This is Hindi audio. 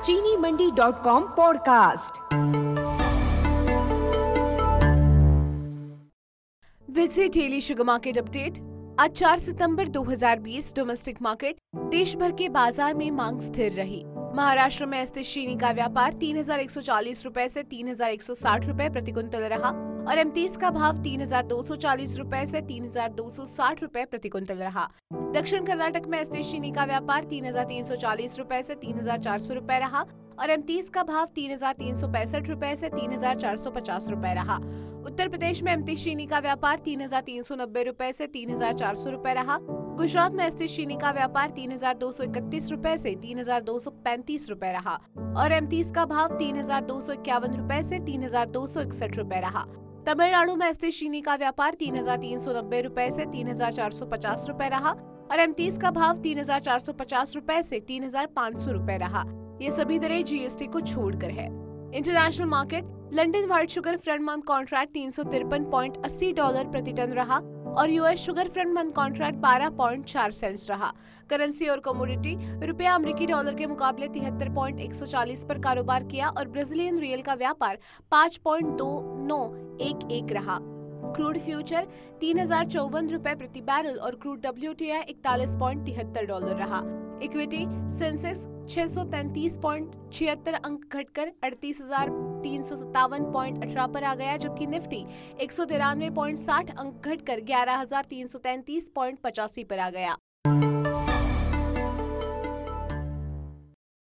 चीनीमंडी.com podcast. Visit daily sugar market update. आज 4 सितंबर 2020 डोमेस्टिक मार्केट देश भर के बाजार में मांग स्थिर रही। महाराष्ट्र में स्थित चीनी का व्यापार 3140 रुपए से 3160 रुपए प्रति क्विंटल रहा और M30 का भाव 3240 रुपए से 3260 रुपए प्रति क्विंटल रहा। दक्षिण कर्नाटक में स्थित चीनी का व्यापार 3340 रुपए से 3400 रुपए रहा और M30 का भाव 3365 रुपए से 3450 रुपए रहा। उत्तर प्रदेश में M30 चीनी का व्यापार 3390 रुपए से 3400 रुपए रहा। गुजरात में स्थित चीनी का व्यापार 3231 रुपए से 3235 रुपए रहा और M30 का भाव 3251 रुपए से 3261 रुपए रहा। तमिलनाडु में स्थित चीनी का व्यापार 3390 रुपए से 3450 रुपए रहा और M30 का भाव 3450 रुपए से 3500 रुपए रहा। ये सभी दरें GST को छोड़कर है। International market London white sugar front month contract $353.80 प्रति टन रहा और US sugar front month contract 12.4 cents रहा। करेंसी और कमोडिटी रुपया अमेरिकी डॉलर के मुकाबले 73.140 पर कारोबार किया और ब्राजीलियन रियल का व्यापार 5.2911 रहा। क्रूड फ्यूचर $3054 प्रति बैरल और क्रूड WTI $41.73 रहा। इक्विटी सेंसेक्स 633.76 अंक घटकर 38,357.18 पर आ गया, जबकि निफ्टी 193.60 अंक घटकर 11,333.85 पर आ गया।